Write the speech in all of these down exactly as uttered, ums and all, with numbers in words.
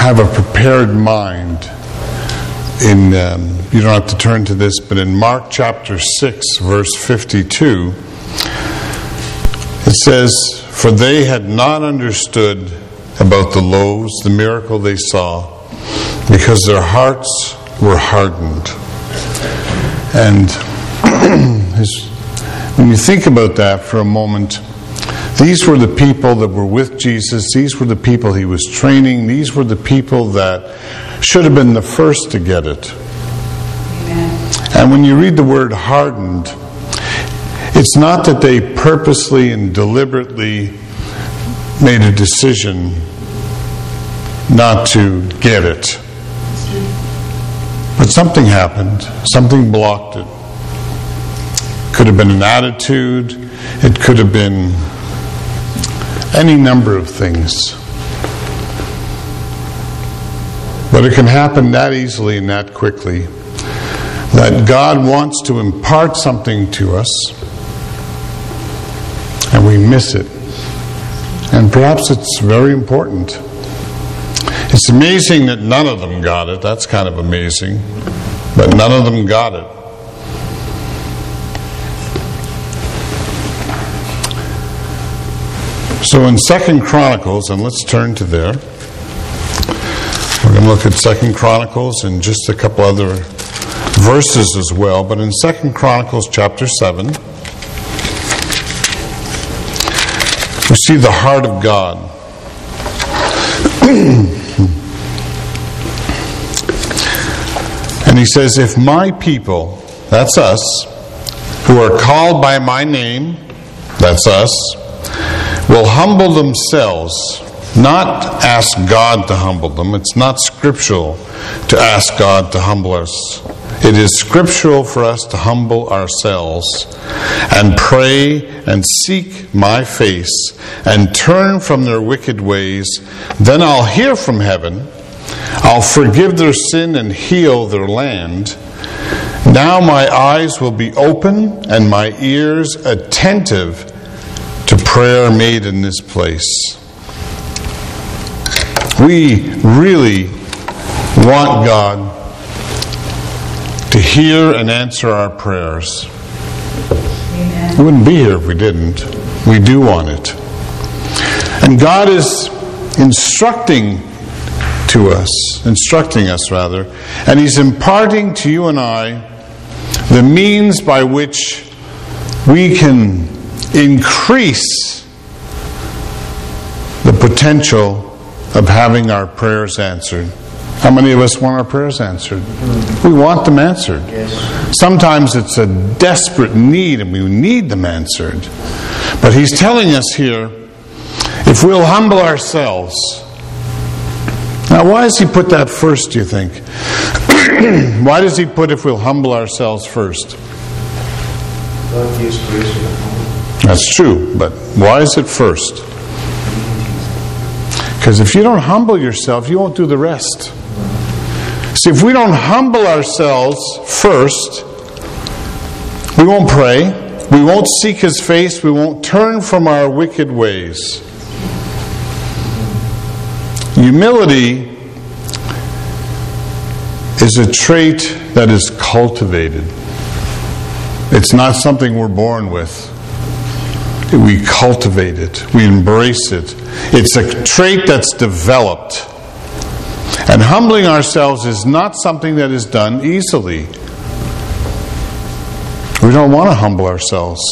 have a prepared mind. In um, you don't have to turn to this, but in Mark chapter six, verse fifty-two, it says, "For they had not understood about the loaves, the miracle they saw, because their hearts were hardened." And when you think about that for a moment, these were the people that were with Jesus. These were the people he was training. These were the people that should have been the first to get it. Amen. And when you read the word hardened, it's not that they purposely and deliberately made a decision not to get it. But something happened. Something blocked it. Could have been an attitude. It could have been any number of things. But it can happen that easily and that quickly, that God wants to impart something to us and we miss it. And perhaps it's very important. It's amazing that none of them got it. That's kind of amazing. But none of them got it. So in Second Chronicles, and let's turn to there. We're going to look at Second Chronicles and just a couple other verses as well. But in Second Chronicles chapter seven, we see the heart of God. And he says, "If my people," that's us, "who are called by my name," that's us, "will humble themselves," not ask God to humble them. It's not scriptural to ask God to humble us. It is scriptural for us to humble ourselves and pray and seek my face and turn from their wicked ways. Then I'll hear from heaven. I'll forgive their sin and heal their land. Now my eyes will be open and my ears attentive to prayer made in this place. We really want God to hear and answer our prayers. Amen. We wouldn't be here if we didn't. We do want it. And God is instructing to us, instructing us rather, and He's imparting to you and I the means by which we can increase the potential of having our prayers answered. How many of us want our prayers answered? We want them answered. Yes. Sometimes it's a desperate need and we need them answered. But He's telling us here, if we'll humble ourselves. Now, why does He put that first, do you think? Why does He put if we'll humble ourselves first? God gives grace to the humble. That's true, but why is it first? Because if you don't humble yourself, you won't do the rest. See, if we don't humble ourselves first, we won't pray, we won't seek His face, we won't turn from our wicked ways. Humility is a trait that is cultivated. It's not something we're born with. We cultivate it. We embrace it. It's a trait that's developed. And humbling ourselves is not something that is done easily. We don't want to humble ourselves.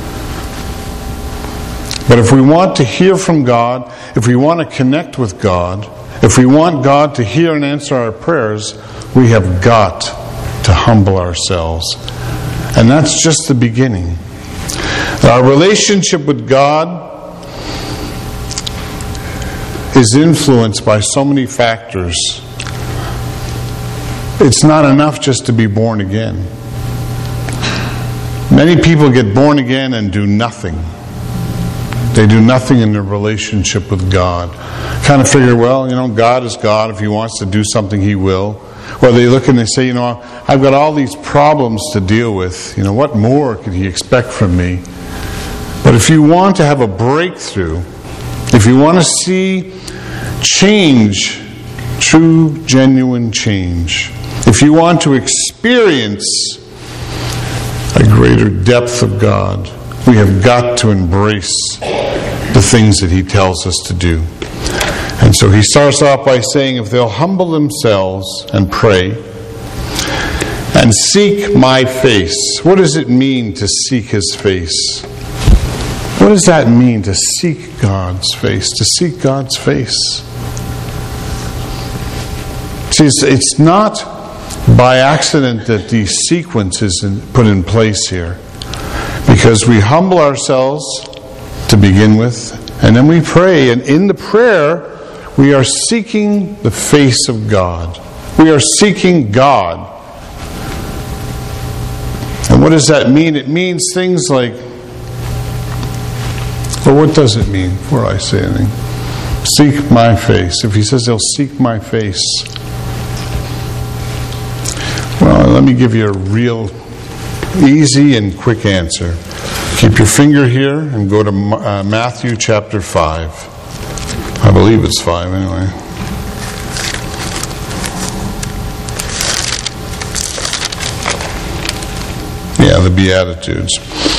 But if we want to hear from God, if we want to connect with God, if we want God to hear and answer our prayers, we have got to humble ourselves. And that's just the beginning. Our relationship with God is influenced by so many factors. It's not enough just to be born again. Many people get born again and do nothing. They do nothing in their relationship with God. Kind of figure, well, you know, God is God. If He wants to do something, He will. Or they look and they say, you know, I've got all these problems to deal with. You know, what more could He expect from me? But if you want to have a breakthrough, if you want to see change true, genuine change, if you want to experience a greater depth of God, we have got to embrace the things that He tells us to do. And so He starts off by saying, if they'll humble themselves and pray and seek my face. What does it mean to seek His face? What does that mean, to seek God's face? To seek God's face. See, it's, it's not by accident that the sequence is in, put in place here. Because we humble ourselves to begin with, and then we pray, and in the prayer, we are seeking the face of God. We are seeking God. And what does that mean? It means things like, well, what does it mean before I say anything? Seek my face. If He says He'll seek my face, well, let me give you a real easy and quick answer. Keep your finger here and go to uh, Matthew chapter five. I believe it's five anyway. Yeah, the Beatitudes.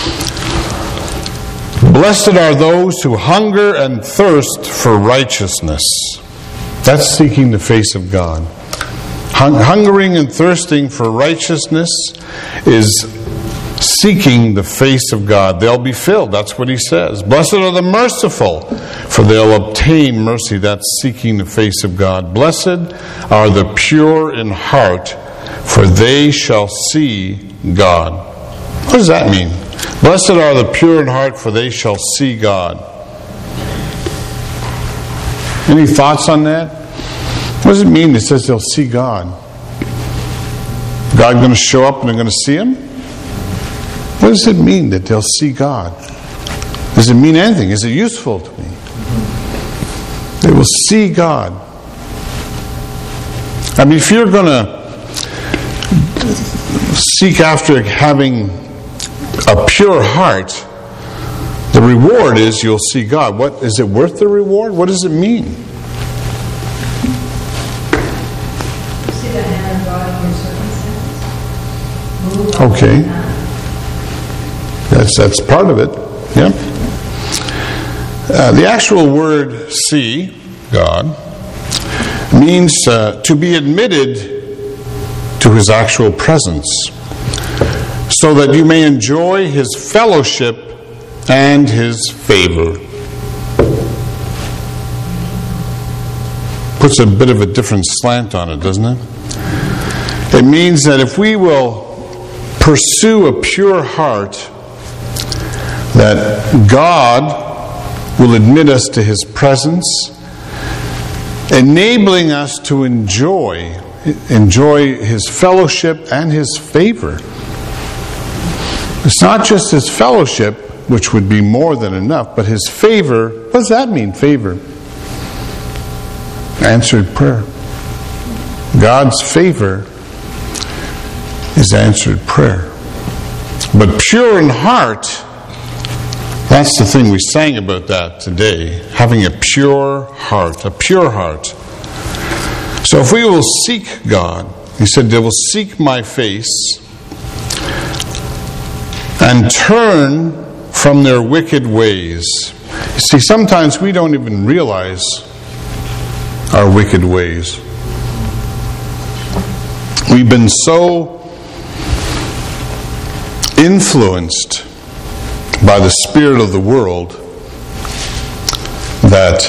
Blessed are those who hunger and thirst for righteousness. That's seeking the face of God. Hung- hungering and thirsting for righteousness is seeking the face of God. They'll be filled. That's what He says. Blessed are the merciful, for they'll obtain mercy. That's seeking the face of God. Blessed are the pure in heart, for they shall see God. What does that mean? Blessed are the pure in heart, for they shall see God. Any thoughts on that? What does it mean it says they'll see God? God going to show up and they're going to see Him? What does it mean that they'll see God? Does it mean anything? Is it useful to me? They will see God. I mean, if you're going to seek after having a pure heart, the reward is you'll see God. What is it worth the reward? What does it mean? You see the hand of God in your circumstances? Move Okay. That's that's part of it. Yeah. Uh, the actual word "see" God means uh, to be admitted to His actual presence, so that you may enjoy His fellowship and His favor. Puts a bit of a different slant on it, doesn't it? It means that if we will pursue a pure heart, that God will admit us to His presence, enabling us to enjoy enjoy His fellowship and His favor. It's not just His fellowship, which would be more than enough, but His favor. What does that mean, favor? Answered prayer. God's favor is answered prayer. But pure in heart, that's the thing we sang about that today. Having a pure heart, a pure heart. So if we will seek God, He said, they will seek my face and turn from their wicked ways. You see, sometimes we don't even realize our wicked ways. We've been so influenced by the spirit of the world that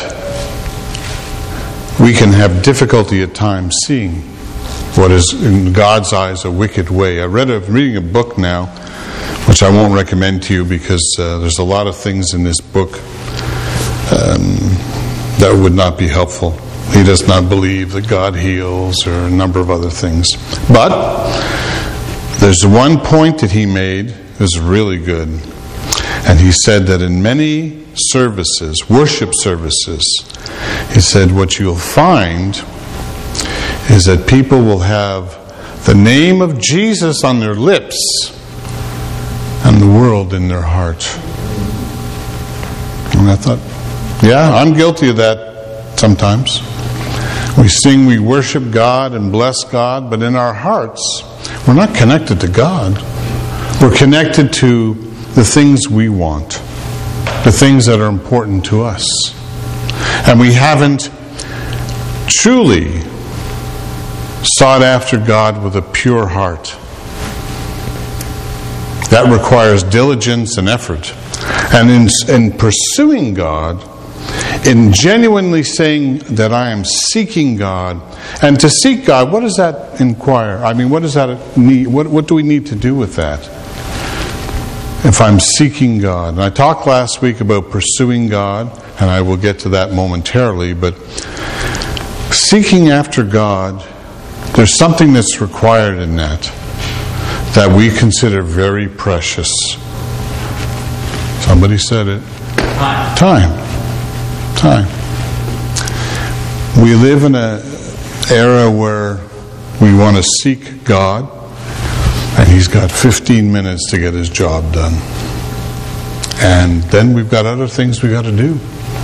we can have difficulty at times seeing what is in God's eyes a wicked way. I read a, I'm reading a book now, which I won't recommend to you because uh, there's a lot of things in this book um, that would not be helpful. He does not believe that God heals, or a number of other things. But there's one point that he made that is really good. And he said that in many services, worship services, he said what you'll find is that people will have the name of Jesus on their lips and the world in their heart. And I thought, yeah, I'm guilty of that sometimes. We sing, we worship God and bless God, but in our hearts, we're not connected to God. We're connected to the things we want, the things that are important to us. And we haven't truly sought after God with a pure heart. That requires diligence and effort. And in, in pursuing God, in genuinely saying that I am seeking God, and to seek God, what does that inquire? I mean, what does that need? What, what do we need to do with that? If I'm seeking God. And I talked last week about pursuing God, and I will get to that momentarily, but seeking after God, there's something that's required in that, that we consider very precious. Somebody said it. Time. Time. Time. We live in an era where we want to seek God, and He's got fifteen minutes to get His job done. And then we've got other things we've got to do.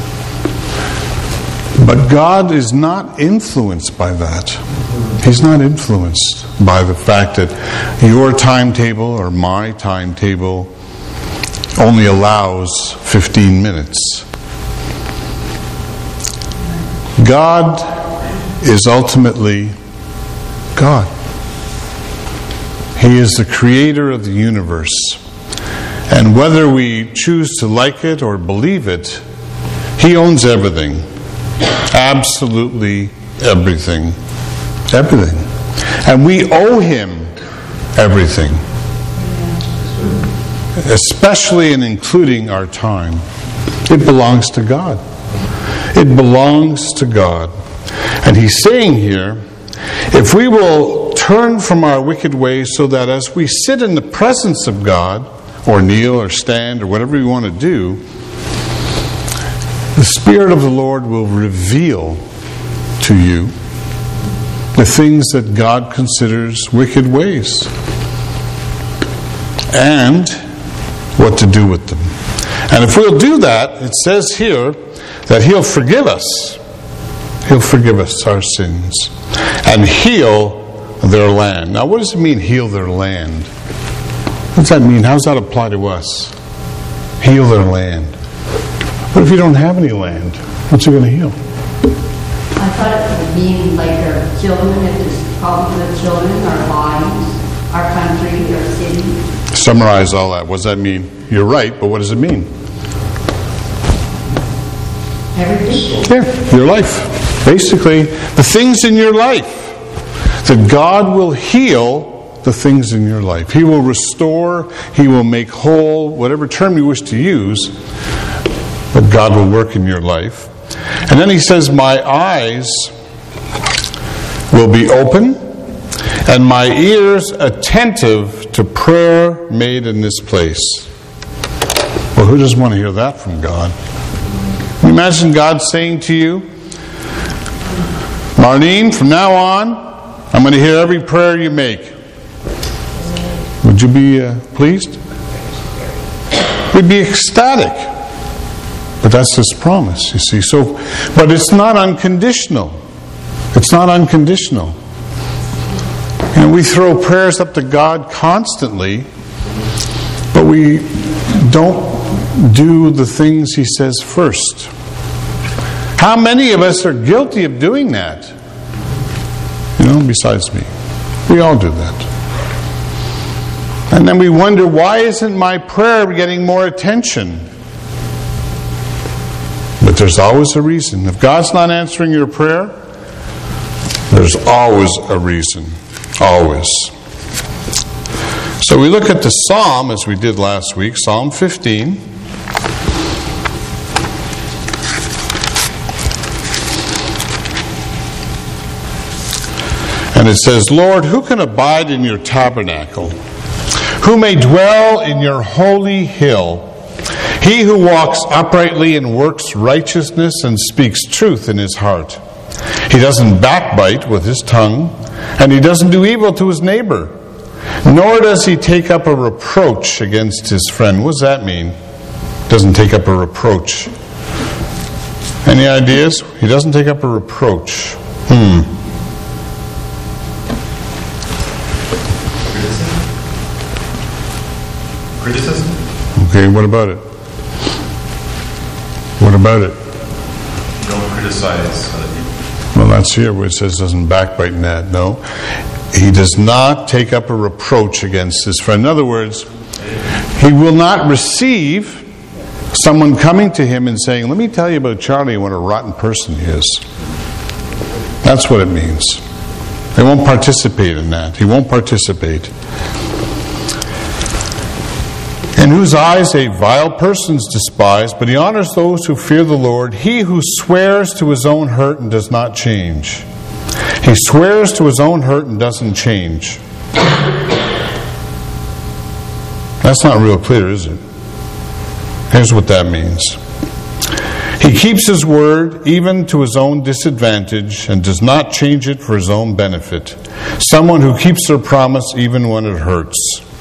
But God is not influenced by that. He's not influenced by the fact that your timetable or my timetable only allows fifteen minutes. God is ultimately God. He is the creator of the universe. And whether we choose to like it or believe it, He owns everything. Absolutely everything. Everything. And we owe Him everything. Especially and including our time. It belongs to God. It belongs to God. And He's saying here, if we will turn from our wicked ways so that as we sit in the presence of God, or kneel or stand or whatever we want to do, the Spirit of the Lord will reveal to you the things that God considers wicked ways and what to do with them. And if we'll do that, it says here that He'll forgive us. He'll forgive us our sins and heal their land. Now, what does it mean, heal their land? What does that mean? How does that apply to us? Heal their land. What if you don't have any land? What's He going to heal? I thought it would mean like our children, if there's problems with children, our lives, our country, our city. Summarize all that. What does that mean? You're right, but what does it mean? Everything. Yeah, your life. Basically, the things in your life. That God will heal the things in your life. He will restore, He will make whole, whatever term you wish to use, but God will work in your life. And then He says, my eyes will be open and my ears attentive to prayer made in this place. Well, who doesn't want to hear that from God? Can you imagine God saying to you, Marlene, from now on, I'm going to hear every prayer you make. Would you be uh, pleased? We'd be ecstatic. But that's His promise, you see. So, but it's not unconditional. It's not unconditional. And we throw prayers up to God constantly, but we don't do the things He says first. How many of us are guilty of doing that? You know, besides me. We all do that. And then we wonder, why isn't my prayer getting more attention? But there's always a reason. If God's not answering your prayer, there's always a reason. Always. So we look at the Psalm, as we did last week, Psalm fifteen. And it says, Lord, who can abide in your tabernacle? Who may dwell in your holy hill? He who walks uprightly and works righteousness and speaks truth in his heart. He doesn't backbite with his tongue, and he doesn't do evil to his neighbor. Nor does he take up a reproach against his friend. What does that mean? Doesn't take up a reproach. Any ideas? He doesn't take up a reproach. Hmm. Hmm. Criticism? Okay, what about it? What about it? Don't criticize other people. Well, that's here where it says doesn't backbite in that. No. He does not take up a reproach against his friend. In other words, he will not receive someone coming to him and saying, let me tell you about Charlie and what a rotten person he is. That's what it means. They won't participate in that. He won't participate. In whose eyes a vile person is despised, but he honors those who fear the Lord. He who swears to his own hurt and does not change. He swears to his own hurt and doesn't change. That's not real clear, is it? Here's what that means. He keeps his word even to his own disadvantage and does not change it for his own benefit. Someone who keeps their promise even when it hurts.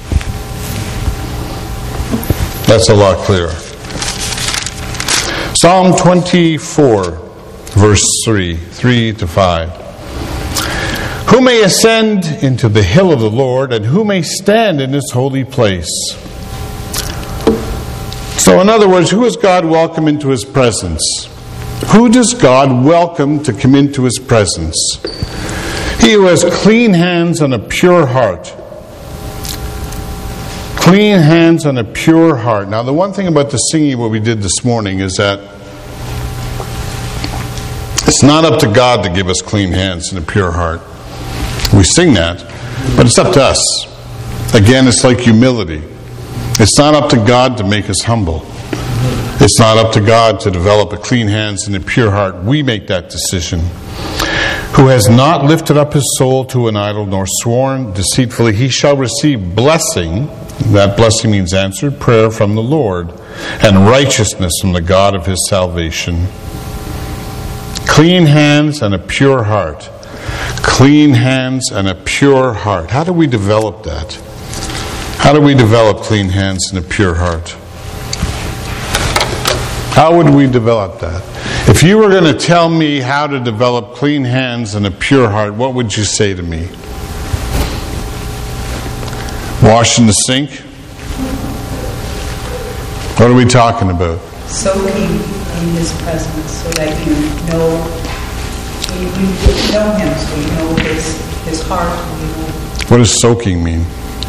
That's a lot clearer. Psalm twenty-four, verse three, three to five. Who may ascend into the hill of the Lord, and who may stand in his holy place? So in other words, who does God welcome into his presence? Who does God welcome to come into his presence? He who has clean hands and a pure heart. Clean hands and a pure heart. Now the one thing about the singing, what we did this morning, is that it's not up to God to give us clean hands and a pure heart. We sing that, but it's up to us. Again, it's like humility. It's not up to God to make us humble. It's not up to God to develop a clean hands and a pure heart. We make that decision. Who has not lifted up his soul to an idol, nor sworn deceitfully, he shall receive blessing. That blessing means answered prayer from the Lord, and righteousness from the God of his salvation. Clean hands and a pure heart. Clean hands and a pure heart. How do we develop that? How do we develop clean hands and a pure heart? How would we develop that? If you were going to tell me how to develop clean hands and a pure heart, what would you say to me? Washing the sink? What are we talking about? Soaking in his presence so that you know you, you get to know him, so you know his his heart. You know, what does soaking mean?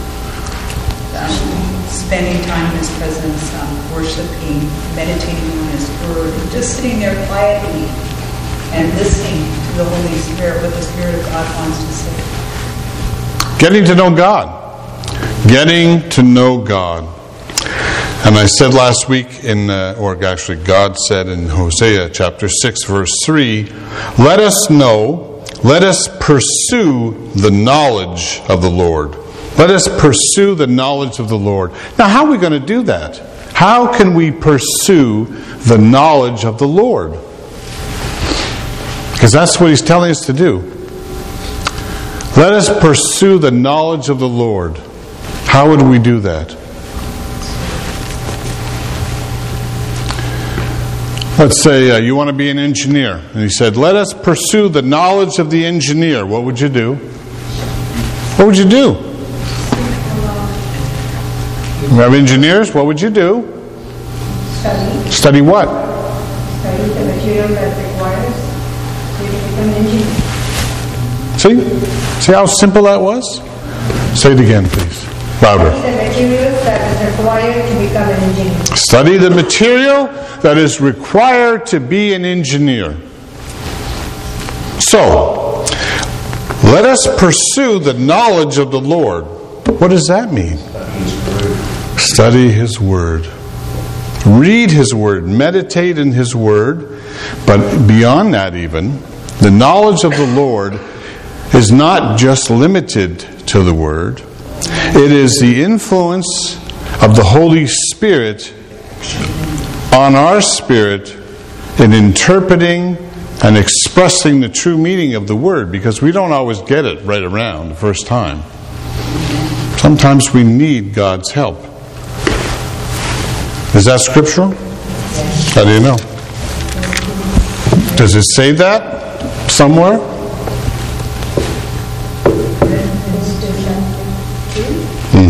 um, spending time in his presence, um, worshiping, meditating on his word, and just sitting there quietly and listening to the Holy Spirit, what the Spirit of God wants to say. Getting to know God. Getting to know God. And I said last week, in, uh, or actually God said in Hosea chapter six, verse three, let us know, let us pursue the knowledge of the Lord. Let us pursue the knowledge of the Lord. Now, how are we going to do that? How can we pursue the knowledge of the Lord? Because that's what he's telling us to do. Let us pursue the knowledge of the Lord. How would we do that? Let's say uh, you want to be an engineer. And he said, let us pursue the knowledge of the engineer. What would you do? What would you do? We have engineers. What would you do? Study. Study what? Study the material that requires to become an engineer. See? See how simple that was? Say it again, please. Louder. Study the materials that is required to become an engineer. Study the material that is required to be an engineer. So, let us pursue the knowledge of the Lord. What does that mean? Study His Word. Read His Word. Meditate in His Word. But beyond that even, the knowledge of the Lord is not just limited to the Word. It is the influence of the Holy Spirit on our spirit in interpreting and expressing the true meaning of the Word, because we don't always get it right around the first time. Sometimes we need God's help. Is that scriptural? How do you know? Does it say that somewhere?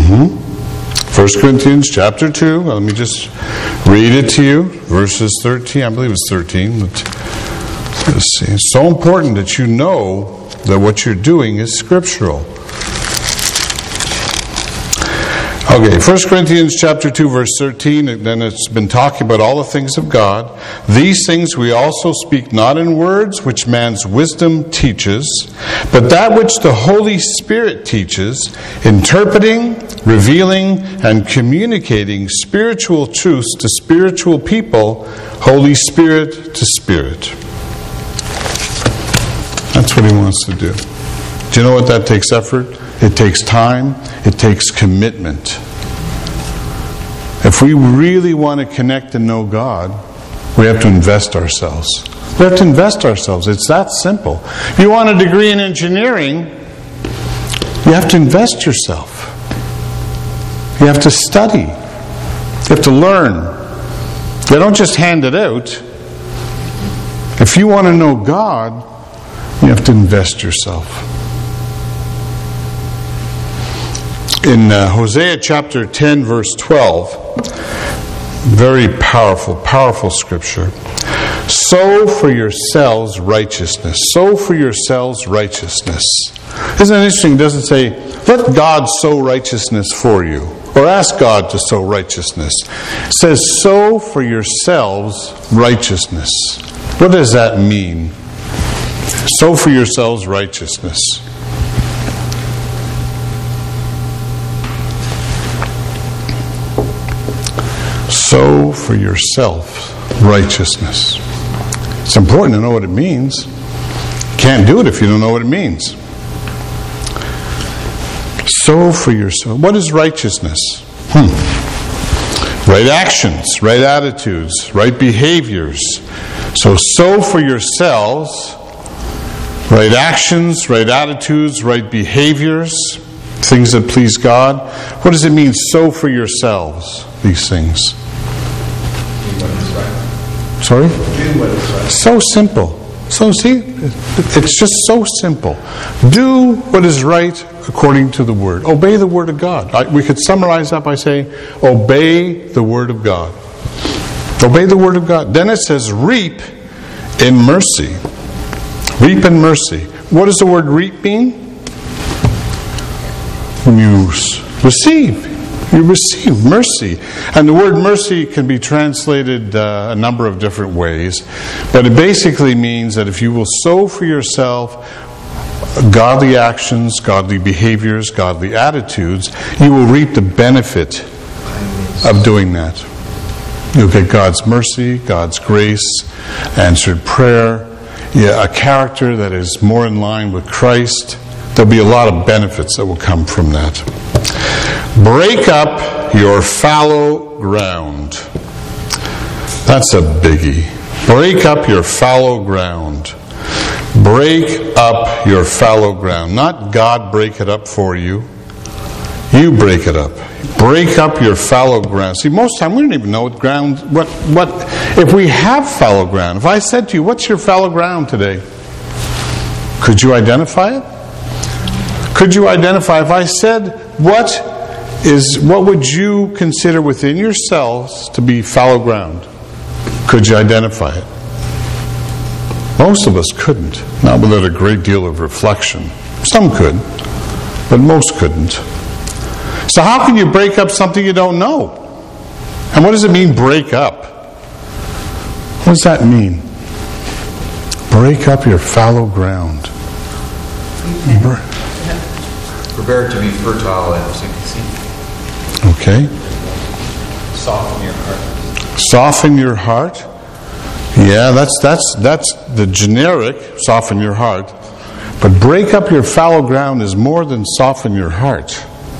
Mm-hmm. First Corinthians chapter two. Let me just read it to you. Verses thirteen. I believe it's thirteen. But let's see. It's so important that you know that what you're doing is scriptural. Okay, First Corinthians chapter two, verse thirteen, and then it's been talking about all the things of God. These things we also speak not in words which man's wisdom teaches, but that which the Holy Spirit teaches, interpreting, revealing, and communicating spiritual truths to spiritual people, Holy Spirit to spirit. That's what he wants to do. Do you know what that takes effort? It takes time. It takes commitment. If we really want to connect and know God, we have to invest ourselves. We have to invest ourselves. It's that simple. You want a degree in engineering, you have to invest yourself. You have to study. You have to learn. They don't just hand it out. If you want to know God, you have to invest yourself. In uh, Hosea chapter ten, verse twelve, very powerful, powerful scripture. Sow for yourselves righteousness. Sow for yourselves righteousness. Isn't it interesting? It doesn't say, let God sow righteousness for you, or ask God to sow righteousness. It says, sow for yourselves righteousness. What does that mean? Sow for yourselves righteousness. Sow for yourself righteousness. It's important to know what it means. You can't do it if you don't know what it means. Sow for yourself. What is righteousness? Hmm. Right actions, right attitudes, right behaviors. So sow for yourselves right actions, right attitudes, right behaviors, things that please God. What does it mean, sow for yourselves these things? Sorry? So simple. So see, it's just so simple. Do what is right according to the Word. Obey the Word of God. I, we could summarize that by saying, obey the Word of God. Obey the Word of God. Then it says, reap in mercy. Reap in mercy. What does the word reap mean? When you receive. You receive mercy. And the word mercy can be translated uh, a number of different ways. But it basically means that if you will sow for yourself godly actions, godly behaviors, godly attitudes, you will reap the benefit of doing that. You'll get God's mercy, God's grace, answered prayer, yeah, a character that is more in line with Christ. There'll be a lot of benefits that will come from that. Break up your fallow ground. That's a biggie. Break up your fallow ground. Break up your fallow ground. Not God break it up for you. You break it up. Break up your fallow ground. See, most of the time we don't even know what ground, what, what, if we have fallow ground. If I said to you, what's your fallow ground today? Could you identify it? Could you identify, if I said, what is, what would you consider within yourselves to be fallow ground? Could you identify it? Most of us couldn't, not without a great deal of reflection. Some could, but most couldn't. So how can you break up something you don't know? And what does it mean, break up? What does that mean? Break up your fallow ground. Bre- Prepare to be fertile and seed. Okay. Soften your heart. Soften your heart. Yeah, that's that's that's the generic, soften your heart. But break up your fallow ground is more than soften your heart.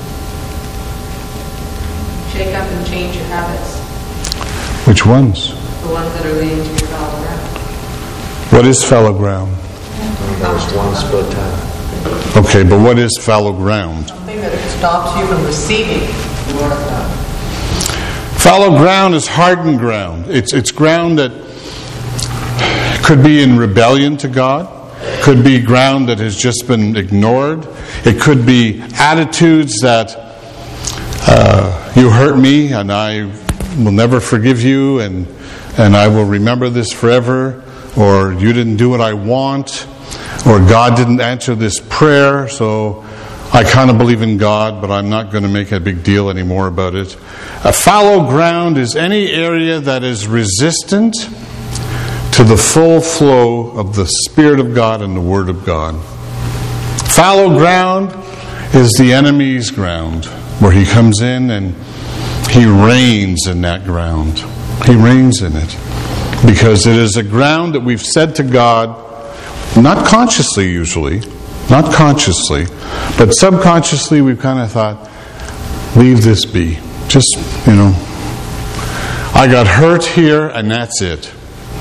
Shake up and change your habits. Which ones? The ones that are leading to your fallow ground. What is fallow ground? There's one split time. Okay, but what is fallow ground? Something that stops you from receiving the Word of God. Fallow ground is hardened ground. It's it's ground that could be in rebellion to God. Could be ground that has just been ignored. It could be attitudes that uh, you hurt me and I will never forgive you, and, and I will remember this forever, or you didn't do what I want, or God didn't answer this prayer, so I kind of believe in God, but I'm not going to make a big deal anymore about it. A fallow ground is any area that is resistant to the full flow of the Spirit of God and the Word of God. Fallow ground is the enemy's ground, where he comes in and he reigns in that ground. He reigns in it. Because it is a ground that we've said to God, not consciously usually, not consciously, but subconsciously we've kind of thought, leave this be. Just, you know, I got hurt here and that's it.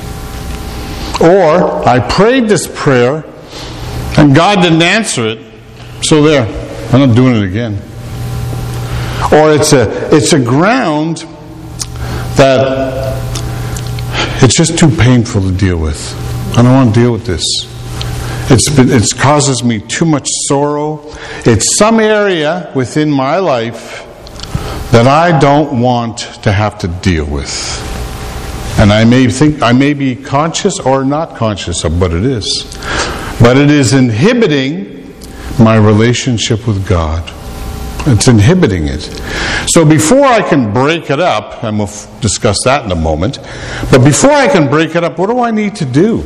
Or I prayed this prayer and God didn't answer it, so there, I'm not doing it again. Or it's a it's a ground that it's just too painful to deal with. I don't want to deal with this. It's been it causes me too much sorrow. It's some area within my life that I don't want to have to deal with. And I may think I may be conscious or not conscious of what it is. But it is inhibiting my relationship with God. It's inhibiting it. So before I can break it up, and we'll f- discuss that in a moment, but before I can break it up, what do I need to do?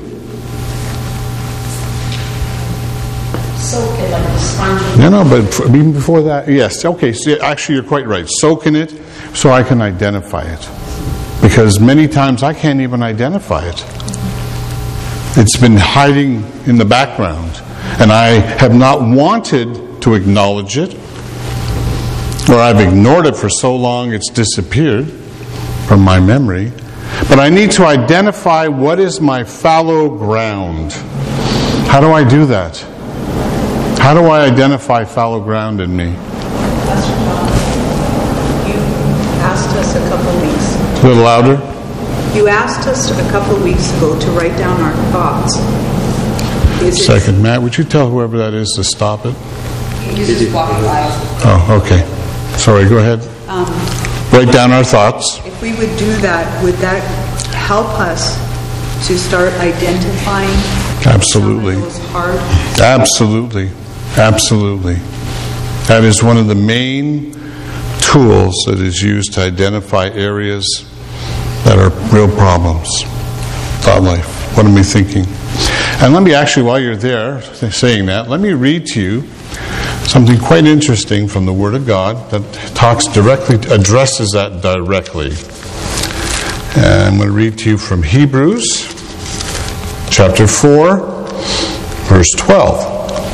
Soak it like a sponge. No, no, but f- even before that, yes, okay, so actually you're quite right. Soak in it so I can identify it. Because many times I can't even identify it. It's been hiding in the background, and I have not wanted to acknowledge it, or I've ignored it for so long it's disappeared from my memory. But I need to identify what is my fallow ground. How do I do that? How do I identify fallow ground in me? Pastor John, you asked us a couple weeks. A little louder. You asked us a couple of weeks ago to write down our thoughts. Is it- Second, Matt, would you tell whoever that is to stop it? You just walk by. Oh, okay. Sorry, go ahead. Um, Write down our thoughts. if we would do that, would that help us to start identifying Absolutely. some of those hard? Absolutely. Absolutely. That is one of the main tools that is used to identify areas that are real problems. Thought life. What am I thinking? And let me actually, while you're there saying that, let me read to you something quite interesting from the Word of God that talks directly, addresses that directly. And I'm going to read to you from Hebrews chapter four, verse twelve.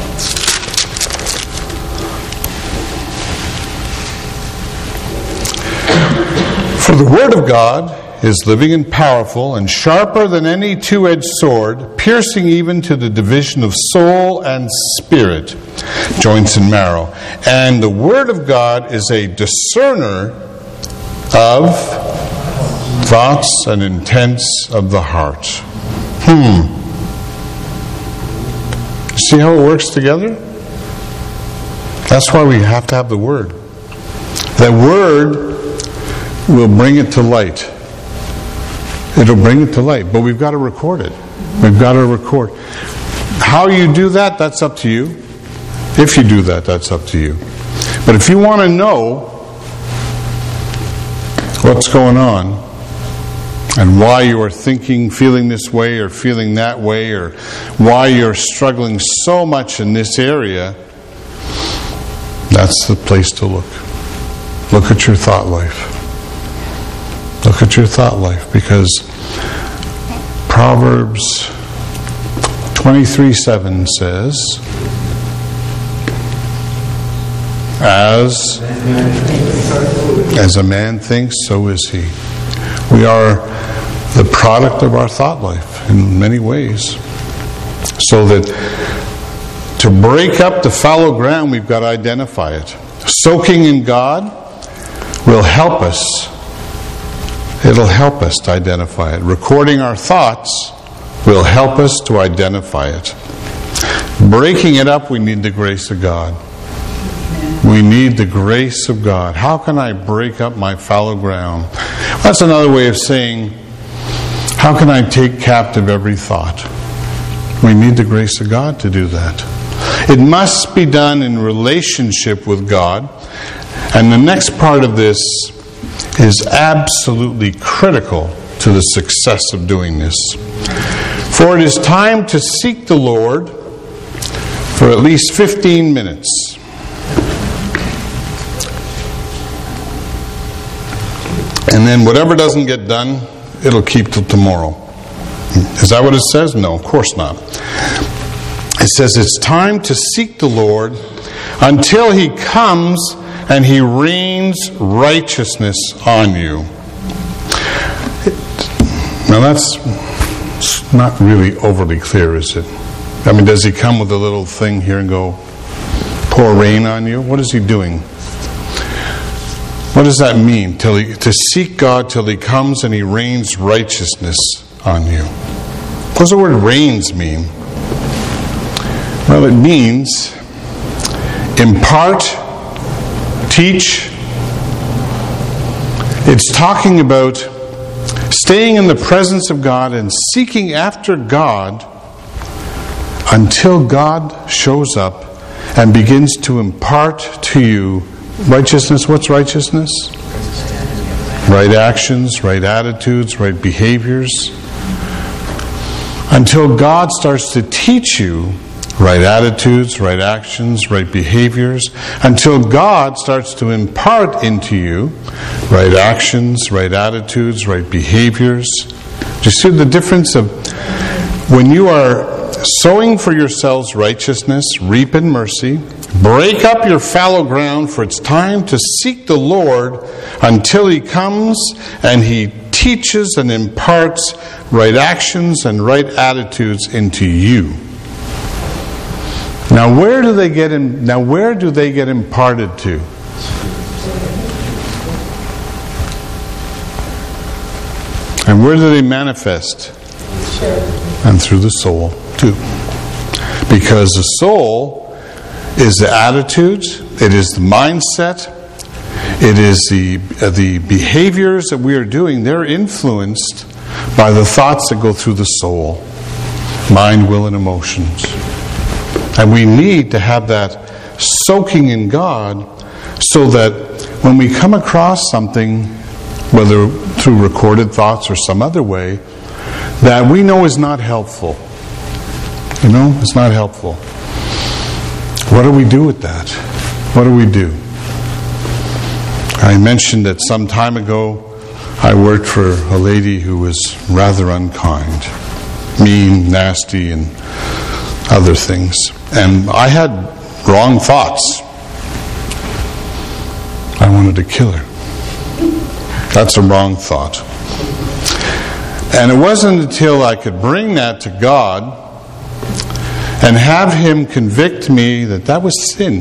For the Word of God is living and powerful and sharper than any two-edged sword, piercing even to the division of soul and spirit, joints and marrow. And the Word of God is a discerner of thoughts and intents of the heart. Hmm. See how it works together? That's why we have to have the Word. The Word will bring it to light. It'll bring it to light, but we've got to record it. We've got to record. How you do that, that's up to you. If you do that, that's up to you. But if you want to know what's going on and why you are thinking, feeling this way or feeling that way, or why you're struggling so much in this area, that's the place to look. Look at your thought life. Look at your thought life, because Proverbs twenty-three seven says, As, as a man thinks, so is he. We are the product of our thought life in many ways. So that to break up the fallow ground, we've got to identify it. Soaking in God will help us. It'll help us to identify it. Recording our thoughts will help us to identify it. Breaking it up, we need the grace of God. Amen. We need the grace of God. How can I break up my fallow ground? That's another way of saying, how can I take captive every thought? We need the grace of God to do that. It must be done in relationship with God. And the next part of this is absolutely critical to the success of doing this. For it is time to seek the Lord for at least fifteen minutes. And then whatever doesn't get done, it'll keep till tomorrow. Is that what it says? No, of course not. It says it's time to seek the Lord until He comes and He rains righteousness on you. Now that's not really overly clear, is it? I mean, does He come with a little thing here and go, pour rain on you? What is He doing? What does that mean? Till he, to seek God till He comes and He rains righteousness on you. What does the word rains mean? Well, it means impart, teach. It's talking about staying in the presence of God and seeking after God until God shows up and begins to impart to you righteousness. What's righteousness? Right actions, right attitudes, right behaviors. Until God starts to teach you right attitudes, right actions, right behaviors. Until God starts to impart into you right actions, right attitudes, right behaviors. Do you see the difference of when you are sowing for yourselves righteousness, reap in mercy, break up your fallow ground, for it's time to seek the Lord until He comes and He teaches and imparts right actions and right attitudes into you. Now where do they get in, now where do they get imparted to? And where do they manifest? And through the soul too. Because the soul is the attitudes, it is the mindset, it is the uh, the behaviors that we are doing. They're influenced by the thoughts that go through the soul, mind, will, and emotions. And we need to have that soaking in God so that when we come across something, whether through recorded thoughts or some other way, that we know is not helpful. You know, it's not helpful. What do we do with that? What do we do? I mentioned that some time ago I worked for a lady who was rather unkind, mean, nasty, and other things. And I had wrong thoughts. I wanted to kill her. That's a wrong thought. And it wasn't until I could bring that to God and have Him convict me that that was sin.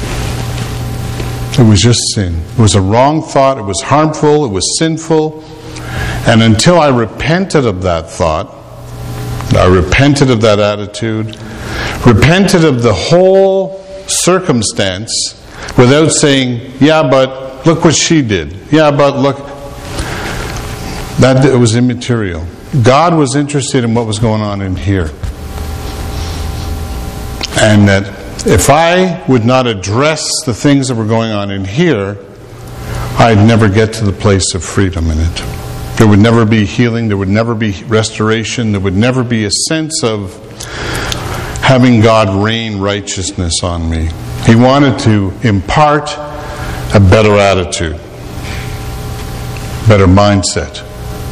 It was just sin. It was a wrong thought. It was harmful. It was sinful. And until I repented of that thought, I repented of that attitude, repented of the whole circumstance without saying, yeah, but look what she did. Yeah, but look. That it was immaterial. God was interested in what was going on in here. And that if I would not address the things that were going on in here, I'd never get to the place of freedom in it. There would never be healing. There would never be restoration. There would never be a sense of having God rain righteousness on me. He wanted to impart a better attitude, better mindset.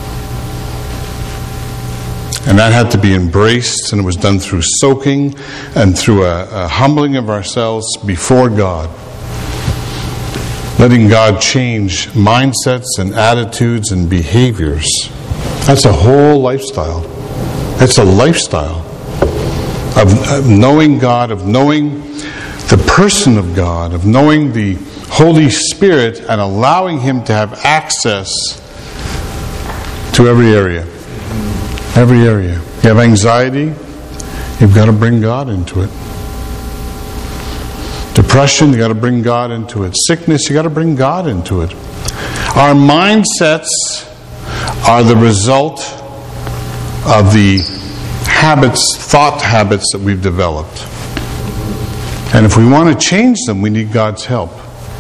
And that had to be embraced, and it was done through soaking and through a, a humbling of ourselves before God. Letting God change mindsets and attitudes and behaviors. That's a whole lifestyle. It's a lifestyle of, of knowing God, of knowing the person of God, of knowing the Holy Spirit and allowing Him to have access to every area. Every area. You have anxiety, you've got to bring God into it. Depression, you got to bring God into it. Sickness, you got to bring God into it. Our mindsets are the result of the habits, thought habits that we've developed. And if we want to change them, we need God's help.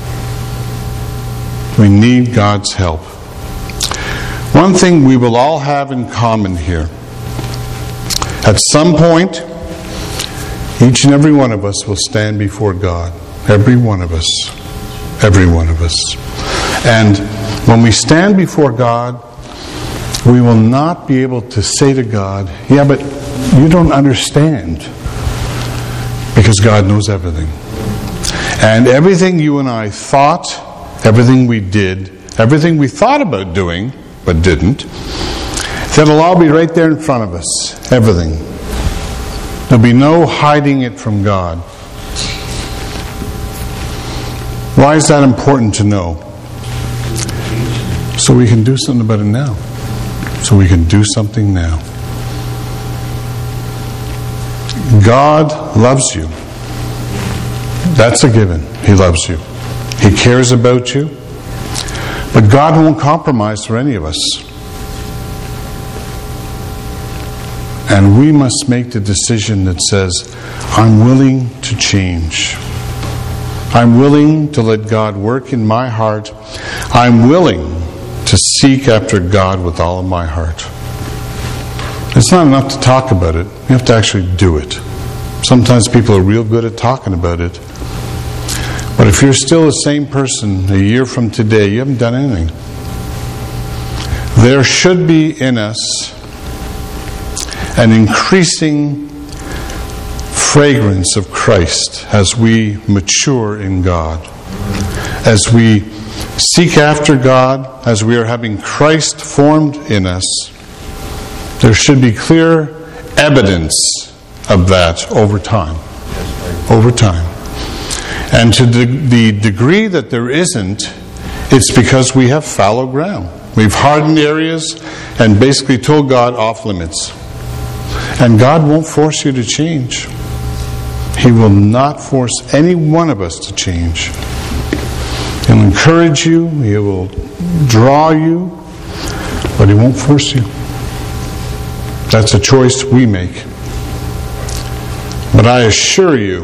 We need God's help. One thing we will all have in common here. At some point, each and every one of us will stand before God. Every one of us. Every one of us. And when we stand before God, we will not be able to say to God, yeah, but you don't understand. Because God knows everything. And everything you and I thought, everything we did, everything we thought about doing, but didn't, that'll all be right there in front of us. Everything. There'll be no hiding it from God. Why is that important to know? So we can do something about it now. So we can do something now. God loves you. That's a given. He loves you. He cares about you. But God won't compromise for any of us. And we must make the decision that says, I'm willing to change. I'm willing to let God work in my heart. I'm willing to seek after God with all of my heart. It's not enough to talk about it. You have to actually do it. Sometimes people are real good at talking about it. But if you're still the same person a year from today, you haven't done anything. There should be in us an increasing fragrance of Christ as we mature in God. As we seek after God, as we are having Christ formed in us, there should be clear evidence of that over time. Over time. And to the, the degree that there isn't, it's because we have fallow ground. We've hardened areas and basically told God off limits. And God won't force you to change. He will not force any one of us to change. He'll encourage you, He will draw you, but He won't force you. That's a choice we make. But I assure you,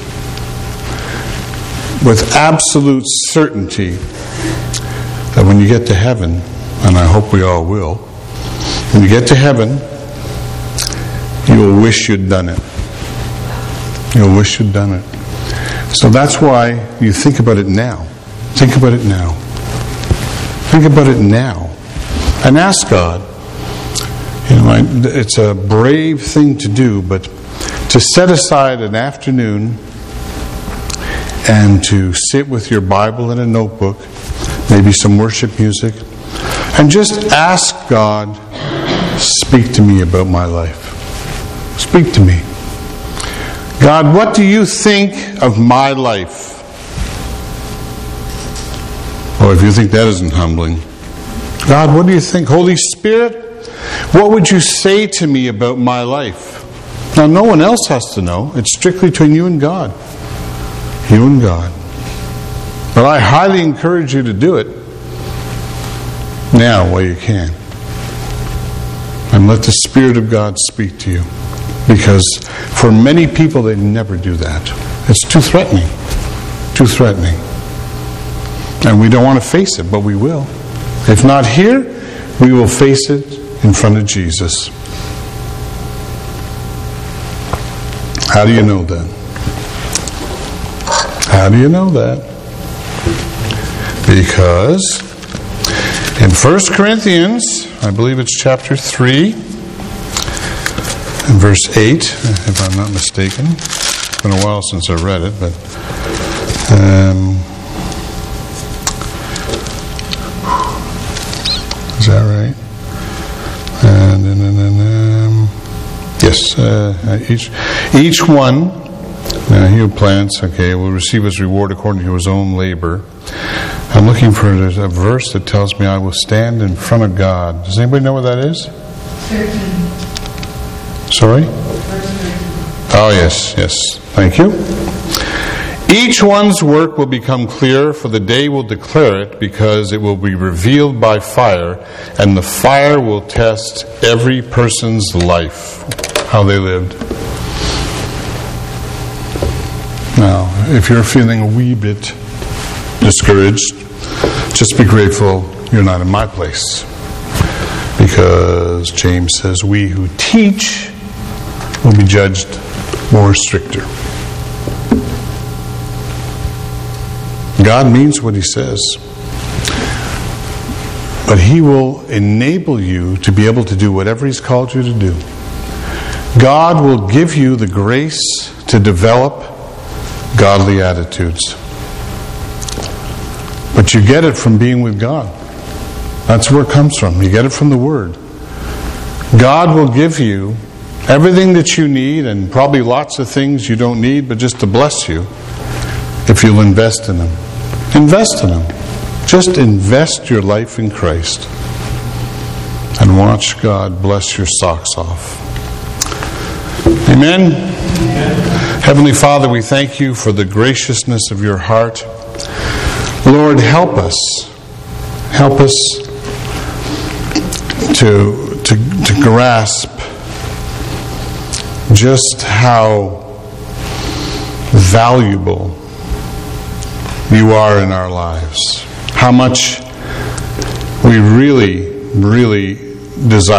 with absolute certainty, that when you get to heaven, and I hope we all will, when you get to heaven, you will wish you'd done it. You'll wish you'd done it. So that's why you think about it now. Think about it now. Think about it now. And ask God. You know, it's a brave thing to do, but to set aside an afternoon and to sit with your Bible and a notebook, maybe some worship music, and just ask God, speak to me about my life. Speak to me. God, what do you think of my life? Oh, if you think that isn't humbling. God, what do you think? Holy Spirit, what would you say to me about my life? Now, no one else has to know. It's strictly between you and God. You and God. But I highly encourage you to do it now while you can. And let the Spirit of God speak to you. Because for many people, they never do that. It's too threatening. Too threatening. And we don't want to face it, but we will. If not here, we will face it in front of Jesus. How do you know that? How do you know that? Because in First Corinthians, I believe it's chapter three, and verse eight, if I'm not mistaken. It's been a while since I read it, but um, is that right? And then, and then um, yes, uh, each each one, uh, he who plants, okay, will receive his reward according to his own labor. I'm looking for a verse that tells me I will stand in front of God. Does anybody know what that is? thirteen. Sorry? Oh, yes, yes. Thank you. Each one's work will become clear, for the day will declare it, because it will be revealed by fire, and the fire will test every person's life, how they lived. Now, if you're feeling a wee bit discouraged, just be grateful you're not in my place. Because James says we who teach will be judged more stricter. God means what He says. But He will enable you to be able to do whatever He's called you to do. God will give you the grace to develop godly attitudes. But you get it from being with God. That's where it comes from. You get it from the Word. God will give you everything that you need, and probably lots of things you don't need, but just to bless you, if you'll invest in them. Invest in them. Just invest your life in Christ. And watch God bless your socks off. Amen? Amen. Heavenly Father, we thank You for the graciousness of Your heart. Lord, help us. Help us to, to, to grasp just how valuable You are in our lives. How much we really, really desire